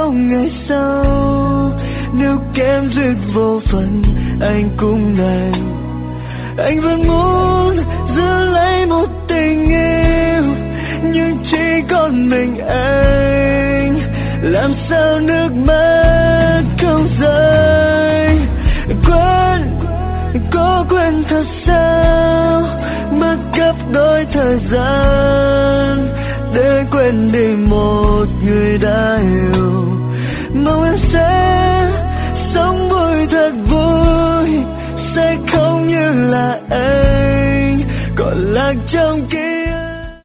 mong ngày sau nếu kém duyên vô phận anh cũng đành. Anh vẫn muốn giữ lấy một tình yêu nhưng chỉ còn mình anh, làm sao nước mắt không rơi. Có quên thật sao, mất gấp đôi thời gian để quên đi một người đã hiểu. Mong em sẽ sống vui thật vui, sẽ không như là anh còn lạc trong